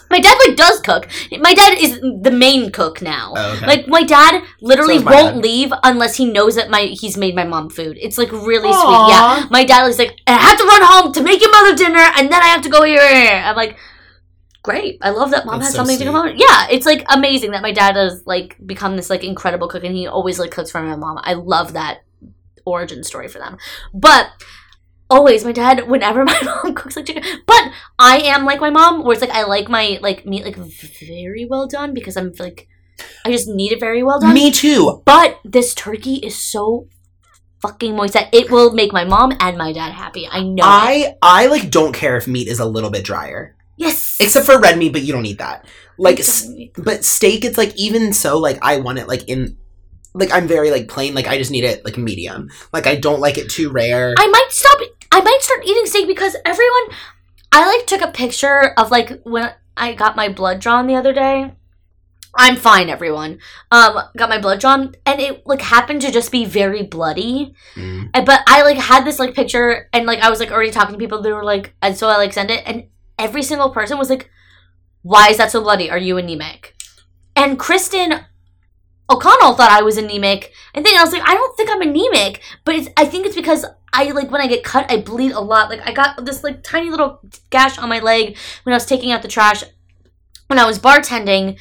Speaker 1: does cook. My dad is the main cook now.
Speaker 2: Oh, okay.
Speaker 1: Like, my dad literally
Speaker 2: So is my
Speaker 1: won't
Speaker 2: dad.
Speaker 1: leave unless he knows that he's made my mom food. It's, like, really
Speaker 2: Aww.
Speaker 1: sweet. Yeah. My dad is like, I have to run home to make your mother dinner, and then I have to go here. I'm like, great. I love that Mom
Speaker 2: That's
Speaker 1: has
Speaker 2: so
Speaker 1: something to
Speaker 2: sweet.
Speaker 1: come home. Yeah, it's, like, amazing that my dad has, like, become this, like, incredible cook, and he always, like, cooks for my mom. I love that origin story for them. But always my dad, whenever my mom cooks like chicken, but I am like my mom, where it's like I like my like meat like very well done because I'm like I just need it very well done.
Speaker 2: Me too.
Speaker 1: But this turkey is so fucking moist that it will make my mom and my dad happy. I know.
Speaker 2: I like don't care if meat is a little bit drier,
Speaker 1: Yes.
Speaker 2: except for red meat, but you don't need that. Like,
Speaker 1: Okay.
Speaker 2: but steak, it's like even so, like I want it like in. Like, I'm very, like, plain. Like, I just need it, like, medium. Like, I don't like it too rare.
Speaker 1: I might start eating steak because everyone, I like took a picture of like when I got my blood drawn the other day. I'm fine, everyone. Got my blood drawn and it like happened to just be very bloody.
Speaker 2: Mm.
Speaker 1: But I like had this like picture and like I was like already talking to people. They were like, and so I like sent it and every single person was like, "Why is that so bloody? Are you anemic?" And Kristen O'Connell thought I was anemic. And then I was like, I don't think I'm anemic, but I think it's because I like when I get cut, I bleed a lot. Like I got this like tiny little gash on my leg when I was taking out the trash when I was bartending,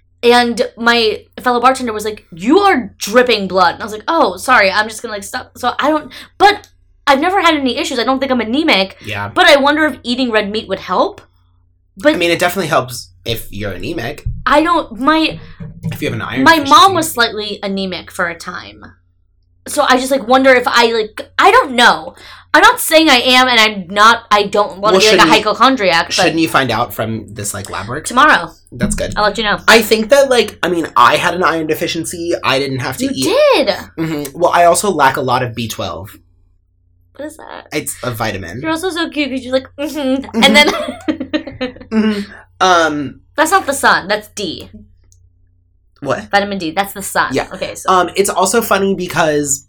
Speaker 1: and my fellow bartender was like, "You are dripping blood." And I was like, "Oh, sorry, I'm just gonna like stop." So I don't, but I've never had any issues. I don't think I'm anemic,
Speaker 2: Yeah.
Speaker 1: but I wonder if eating red meat would help. But
Speaker 2: I mean, it definitely helps if you're anemic.
Speaker 1: I don't.
Speaker 2: If you have an iron
Speaker 1: My
Speaker 2: deficiency.
Speaker 1: mom was slightly anemic for a time. So I just like wonder if I don't know. I'm not saying I am and I don't want to be like a
Speaker 2: shouldn't you-
Speaker 1: hypochondriac, but
Speaker 2: Shouldn't you find out from this, like, lab work?
Speaker 1: tomorrow
Speaker 2: That's good.
Speaker 1: I'll let you know.
Speaker 2: I think that, like, I mean, I had an iron deficiency. I didn't have to
Speaker 1: You
Speaker 2: eat.
Speaker 1: did?
Speaker 2: Mhm. Well, I also lack a lot of B12.
Speaker 1: What is that?
Speaker 2: It's a vitamin.
Speaker 1: You're also so cute because you're like, and then
Speaker 2: Mhm.
Speaker 1: that's not the sun. That's D.
Speaker 2: What?
Speaker 1: Vitamin D. That's the sun.
Speaker 2: Yeah.
Speaker 1: Okay. So
Speaker 2: It's also funny because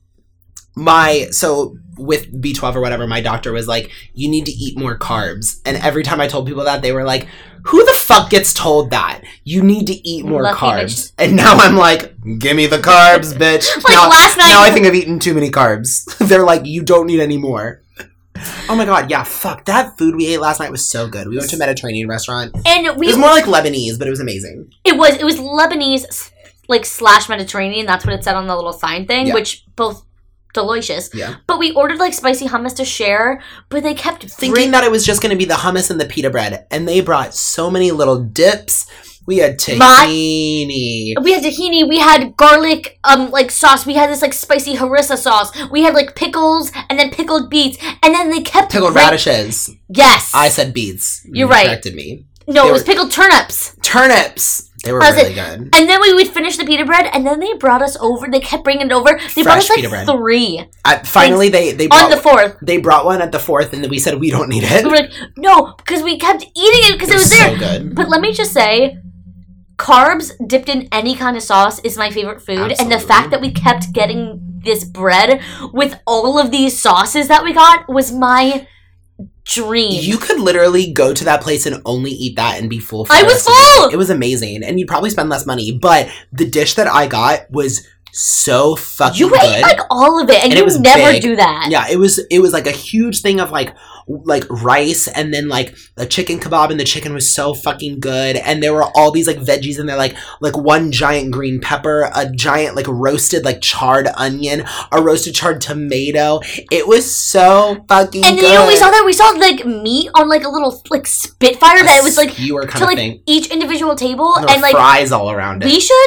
Speaker 2: with B12 or whatever, my doctor was like, you need to eat more carbs. And every time I told people that, they were like, who the fuck gets told that? You need to eat more
Speaker 1: Lucky
Speaker 2: carbs.
Speaker 1: bitch.
Speaker 2: And now I'm like, give me the carbs, bitch.
Speaker 1: Like last night-
Speaker 2: Now I think I've eaten too many carbs. They're like, you don't need any more. Oh my god, yeah, fuck. That food we ate last night was so good. We went to a Mediterranean restaurant.
Speaker 1: and
Speaker 2: It was more like Lebanese, but it was amazing.
Speaker 1: it was Lebanese like / Mediterranean. That's what it said on the little sign thing,
Speaker 2: Yeah.
Speaker 1: which both delicious.
Speaker 2: Yeah.
Speaker 1: But we ordered like spicy hummus to share, but they kept
Speaker 2: Thinking that it was just going to be the hummus and the pita bread, and they brought so many little dips. We had tahini.
Speaker 1: we had tahini, we had garlic like sauce, we had this like spicy harissa sauce, we had like pickles and then pickled beets, and then they kept
Speaker 2: Pickled radishes.
Speaker 1: Yes.
Speaker 2: I said beets.
Speaker 1: You're
Speaker 2: You
Speaker 1: right.
Speaker 2: corrected me.
Speaker 1: No,
Speaker 2: they
Speaker 1: it was
Speaker 2: were-
Speaker 1: pickled turnips.
Speaker 2: Turnips. They were
Speaker 1: That was
Speaker 2: really
Speaker 1: it.
Speaker 2: good.
Speaker 1: And then we would finish the pita bread, and then they brought us over. They kept bringing it over. They brought
Speaker 2: Fresh
Speaker 1: us
Speaker 2: pita
Speaker 1: like
Speaker 2: bread.
Speaker 1: 3
Speaker 2: Finally, they
Speaker 1: on
Speaker 2: brought,
Speaker 1: the 4th.
Speaker 2: they brought one at the 4th, and then we said we don't need it.
Speaker 1: We were like, no, because we kept eating it because it was there.
Speaker 2: so good.
Speaker 1: But let me just say, carbs dipped in any kind of sauce is my favorite food. And the
Speaker 2: Absolutely.
Speaker 1: fact that we kept getting this bread with all of these sauces that we got was my dream.
Speaker 2: You could literally go to that place and only eat that and be full. For
Speaker 1: I
Speaker 2: the
Speaker 1: was
Speaker 2: rest of the
Speaker 1: full!
Speaker 2: day. It was amazing, and you'd probably spend less money. But the dish that I got was so fucking
Speaker 1: You
Speaker 2: good.
Speaker 1: ate like all of it, and
Speaker 2: it
Speaker 1: you
Speaker 2: was
Speaker 1: never
Speaker 2: big.
Speaker 1: do that.
Speaker 2: Yeah, it was like a huge thing of like rice and then like a chicken kebab, and the chicken was so fucking good, and there were all these like veggies in there, like one giant green pepper, a giant like roasted like charred onion, a roasted charred tomato. It was so fucking
Speaker 1: And then
Speaker 2: good.
Speaker 1: you know we saw like meat on like a little like Spitfire that it was like
Speaker 2: skewer kind
Speaker 1: to
Speaker 2: of
Speaker 1: like
Speaker 2: thing.
Speaker 1: each individual table,
Speaker 2: And there were
Speaker 1: and like
Speaker 2: fries all around it.
Speaker 1: we should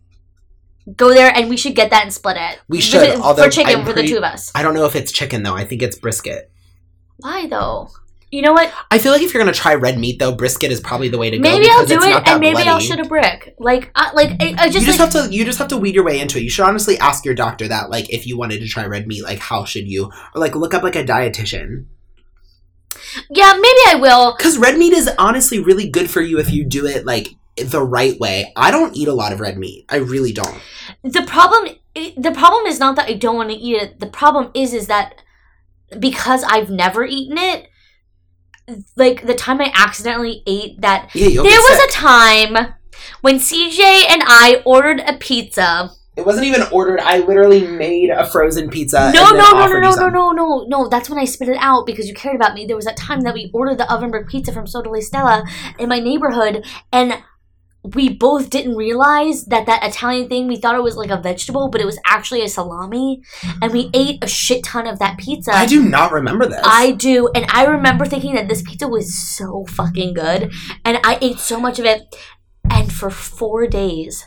Speaker 1: go there and we should get that and split it.
Speaker 2: We should, although
Speaker 1: for chicken
Speaker 2: I'm
Speaker 1: for the two of us.
Speaker 2: I don't know if it's chicken though. I think it's brisket.
Speaker 1: Why though? You know what?
Speaker 2: I feel like if you're gonna try red meat though, brisket is probably the way to go.
Speaker 1: Maybe I'll
Speaker 2: because
Speaker 1: do
Speaker 2: it's
Speaker 1: it,
Speaker 2: not that
Speaker 1: and maybe I'll
Speaker 2: bloody.
Speaker 1: shoot a brick. I just
Speaker 2: You just have to weed your way into it. You should honestly ask your doctor that, like, if you wanted to try red meat, like, how should you? Or like look up like a dietitian.
Speaker 1: Yeah, maybe I will.
Speaker 2: Because red meat is honestly really good for you if you do it like the right way. I don't eat a lot of red meat. I really don't.
Speaker 1: The problem is not that I don't want to eat it. The problem is that because I've never eaten it, like the time I accidentally ate that,
Speaker 2: Yeah,
Speaker 1: there was a time when CJ and I ordered a pizza.
Speaker 2: It wasn't even ordered. I literally made a frozen pizza.
Speaker 1: No.
Speaker 2: No.
Speaker 1: That's when I spit it out because you cared about me. There was that time that we ordered the Ovenberg pizza from Sotole Stella in my neighborhood, and we both didn't realize that Italian thing, we thought it was like a vegetable, but it was actually a salami, and we ate a shit ton of that pizza.
Speaker 2: I do not remember this.
Speaker 1: I do, and I remember thinking that this pizza was so fucking good, and I ate so much of it, and for 4 days,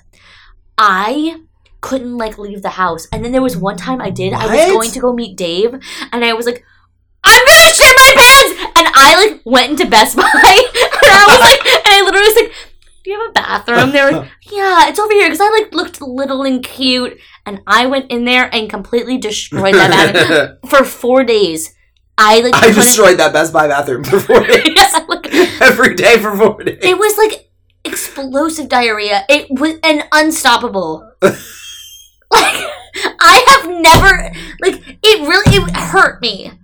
Speaker 1: I couldn't like leave the house. And then there was one time I did.
Speaker 2: What?
Speaker 1: I was going to go meet Dave, and I was like, I'm gonna shit my pants, and I like went into Best Buy, and I was like, and I literally was like, do you have a bathroom? They were like, yeah, it's over here, because I like looked little and cute, and I went in there and completely destroyed that bathroom for 4 days. I
Speaker 2: destroyed that Best Buy bathroom for 4 days.
Speaker 1: Yeah, like,
Speaker 2: Every day for 4 days.
Speaker 1: it was like explosive diarrhea. It was unstoppable. Like, I have never, like, it hurt me.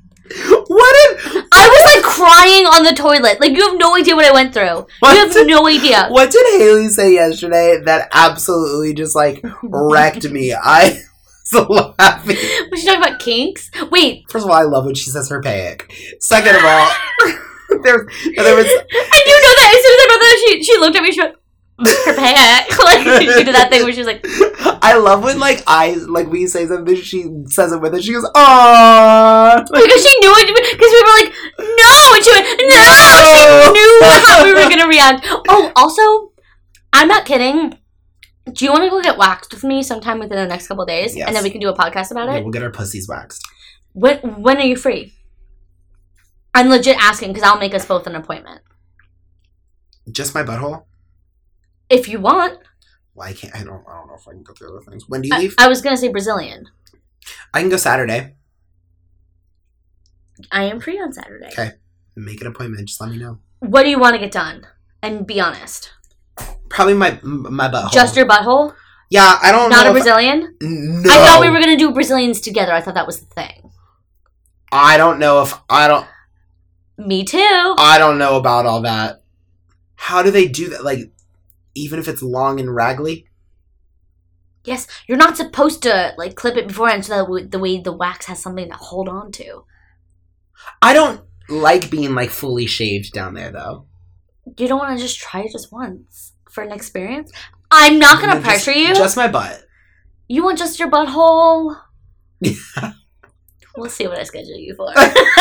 Speaker 1: I was like crying on the toilet. Like, you have no idea what I went through. You have no idea.
Speaker 2: What did Haley say yesterday that absolutely just like wrecked me? I was laughing.
Speaker 1: Was she talking about kinks? Wait.
Speaker 2: First of all, I love when she says herpaic. Second of all, there was.
Speaker 1: I do know that. As soon as I wrote that, she looked at me. She went, herpaic. Like, she did that thing where she was like,
Speaker 2: I love when we say something, she says it with it. She goes, "Aww,"
Speaker 1: because she knew it. Because we were like, no, and she went, no. She knew how we were gonna react. Oh, also, I'm not kidding. Do you want to go get waxed with me sometime within the next couple of days,
Speaker 2: Yes.
Speaker 1: and then we can do a podcast about
Speaker 2: Yeah,
Speaker 1: it?
Speaker 2: we'll get our pussies waxed.
Speaker 1: When are you free? I'm legit asking because I'll make us both an appointment
Speaker 2: Just my butthole.
Speaker 1: if you want.
Speaker 2: Well, I can't. I don't know if I can go through other things. When do you leave?
Speaker 1: I was gonna say Brazilian.
Speaker 2: I can go Saturday.
Speaker 1: I am free on Saturday.
Speaker 2: Okay. Make an appointment. Just let me know.
Speaker 1: What do you want to get done? And be honest.
Speaker 2: Probably my butthole.
Speaker 1: Just your butthole?
Speaker 2: Yeah, I don't know.
Speaker 1: Not a
Speaker 2: if-
Speaker 1: Brazilian?
Speaker 2: No.
Speaker 1: I thought we were gonna do Brazilians together. I thought that was the thing.
Speaker 2: I don't know if
Speaker 1: Me too.
Speaker 2: I don't know about all that. How do they do that? Like, even if it's long and raggly?
Speaker 1: Yes, you're not supposed to like clip it beforehand so that the way the wax has something to hold on to.
Speaker 2: I don't like being like fully shaved down there though.
Speaker 1: You don't want to just try it just once for an experience? I'm not gonna pressure you.
Speaker 2: Just my butt.
Speaker 1: You want just your butthole?
Speaker 2: Yeah.
Speaker 1: We'll see what I schedule you for.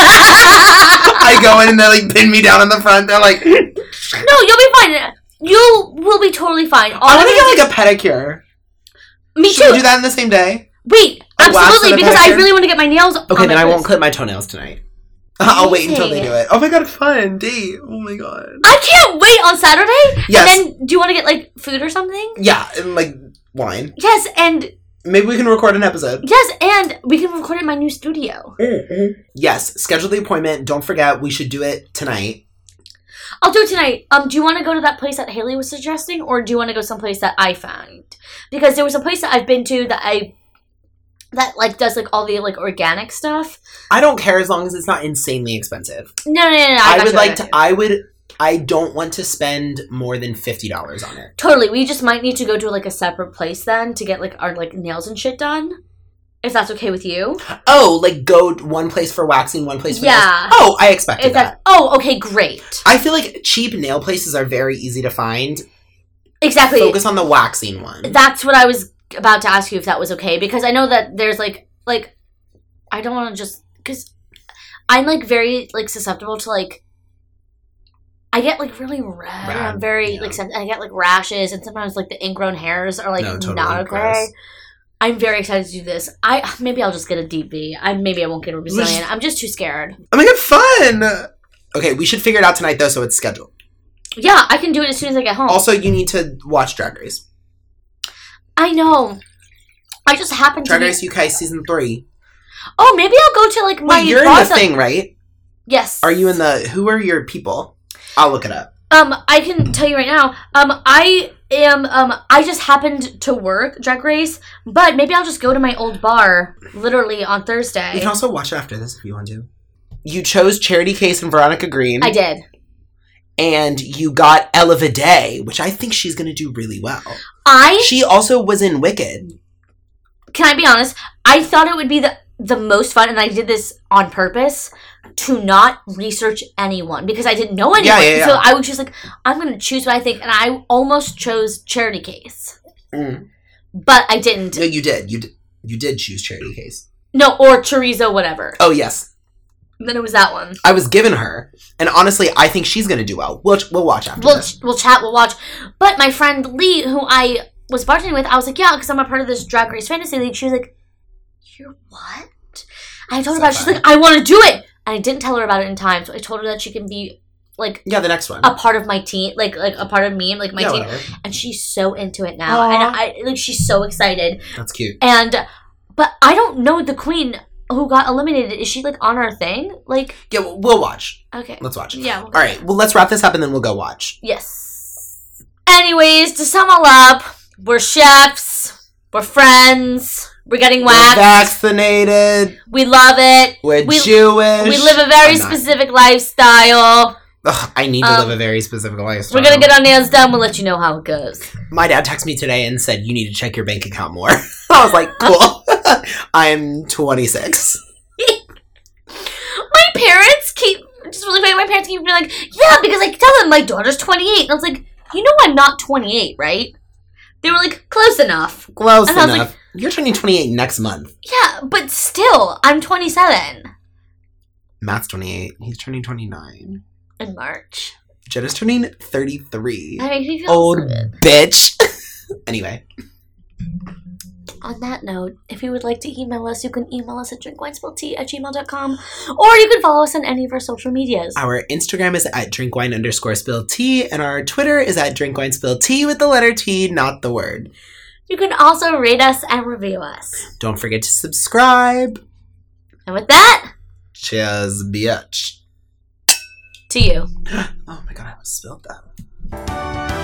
Speaker 2: I go in and they like pin me down in the front. They're like,
Speaker 1: No, you'll be fine. You will be totally fine.
Speaker 2: I want to get like a pedicure.
Speaker 1: Me
Speaker 2: Should
Speaker 1: too.
Speaker 2: we do that in the same day?
Speaker 1: Wait,
Speaker 2: A wax
Speaker 1: absolutely,
Speaker 2: and a
Speaker 1: because I
Speaker 2: pedicure?
Speaker 1: really want to get my nails.
Speaker 2: Okay,
Speaker 1: on
Speaker 2: then
Speaker 1: my
Speaker 2: I won't
Speaker 1: toes.
Speaker 2: clip my toenails tonight. I'll wait until they
Speaker 1: Amazing.
Speaker 2: do it. Oh my god, fun date. Oh my god.
Speaker 1: I can't wait on Saturday.
Speaker 2: Yes.
Speaker 1: And then, do you want to get like food or something?
Speaker 2: Yeah, and like wine.
Speaker 1: Yes, and
Speaker 2: Maybe we can record an episode.
Speaker 1: we can record it in my new studio.
Speaker 2: Yes, schedule the appointment. Don't forget, we should do it tonight.
Speaker 1: I'll do it tonight. Do you want to go to that place that Haley was suggesting, or do you want to go someplace that I found? Because there was a place that I've been to that like does like all the like organic stuff.
Speaker 2: I don't care as long as it's not insanely expensive.
Speaker 1: No.
Speaker 2: I would like to. I don't want to spend more than $50 on it.
Speaker 1: Totally. We just might need to go to like a separate place then to get like our like nails and shit done. If that's okay with you.
Speaker 2: Oh, like go one place for waxing, one place for nails.
Speaker 1: Yeah.
Speaker 2: Oh, I expected that.
Speaker 1: Oh, okay, great.
Speaker 2: I feel like cheap nail places are very easy to find.
Speaker 1: Exactly.
Speaker 2: Focus on the waxing one.
Speaker 1: That's what I was about to ask you if that was okay, because I know that there's like I don't want to just, because I'm like very like susceptible to like, I get like really red. I'm very like I get like rashes, and sometimes like the ingrown hairs are like not okay. Gross. I'm very excited to do this. Maybe I'll just get a deep V. Maybe I won't get a Brazilian. I'm just too scared.
Speaker 2: Oh my god, fun! Okay, we should figure it out tonight though, so it's scheduled.
Speaker 1: Yeah, I can do it as soon as I get home.
Speaker 2: Also, you need to watch Drag Race.
Speaker 1: I know. I just happened to
Speaker 2: Drag Race UK season 3.
Speaker 1: Oh, maybe I'll go to like my.
Speaker 2: Wait, you're in the thing, right?
Speaker 1: Yes.
Speaker 2: Are you in the? Who are your people? I'll look it up.
Speaker 1: I can tell you right now. I am. I just happened to work Drag Race, but maybe I'll just go to my old bar, literally on Thursday.
Speaker 2: You can also watch it after this if you want to. You chose Charity Case and Veronica Green.
Speaker 1: I did.
Speaker 2: And you got Ella Vidae, which I think she's going to do really well. She also was in Wicked.
Speaker 1: Can I be honest? I thought it would be the most fun, and I did this on purpose, to not research anyone, because I didn't know anyone. Yeah. So I was just like, I'm going to choose what I think, and I almost chose Charity Case. Mm. But I didn't.
Speaker 2: No, you did. You did choose Charity Case.
Speaker 1: No, or chorizo, whatever.
Speaker 2: Oh, yes.
Speaker 1: Then it was that one.
Speaker 2: I was given her. And honestly, I think she's going to do well. We'll watch after this.
Speaker 1: We'll chat, we'll watch. But my friend Lee, who I was bartending with, I was like, yeah, because I'm a part of this Drag Race Fantasy League. She was like, you're what? And I told her about it. She's like, I want to do it. And I didn't tell her about it in time. So I told her that she can be, like...
Speaker 2: Yeah, the next one.
Speaker 1: A part of my team. Like a part of me and, like, my team. Whatever. And she's so into it now. Aww. And she's so excited.
Speaker 2: That's cute.
Speaker 1: But I don't know the queen who got eliminated. Is she, like, on our thing? Like...
Speaker 2: Yeah, we'll watch.
Speaker 1: Okay.
Speaker 2: Let's watch.
Speaker 1: Yeah.
Speaker 2: All right. Well, let's wrap this up and then we'll go watch.
Speaker 1: Yes. Anyways, to sum all up, we're chefs. We're friends. We're getting waxed.
Speaker 2: We're vaccinated.
Speaker 1: We love it.
Speaker 2: We're Jewish.
Speaker 1: We live a very specific lifestyle.
Speaker 2: Ugh, I need to live a very specific lifestyle.
Speaker 1: We're going to get our nails done. We'll let you know how it goes.
Speaker 2: My dad texted me today and said, you need to check your bank account more. I was like, cool. I'm 26.
Speaker 1: My parents keep... Just really funny. My parents keep being like, yeah, because I tell them my daughter's 28. And I was like, you know I'm not 28, right? They were like, close enough.
Speaker 2: Close enough. Like, you're turning 28 next month.
Speaker 1: Yeah, but still, I'm 27.
Speaker 2: Matt's 28. He's turning 29.
Speaker 1: In March.
Speaker 2: Jenna's turning 33.
Speaker 1: That makes me feel
Speaker 2: old bitch. Anyway.
Speaker 1: On that note, if you would like to email us, you can email us at drinkwinesspilltea@gmail.com, or you can follow us on any of our social medias.
Speaker 2: Our Instagram is at drinkwine_spilltea, and our Twitter is at drinkwinespilltea with the letter T, not the word.
Speaker 1: You can also rate us and review us.
Speaker 2: Don't forget to subscribe.
Speaker 1: And with that,
Speaker 2: cheers, bitch.
Speaker 1: To you.
Speaker 2: Oh my god, I almost spilled that.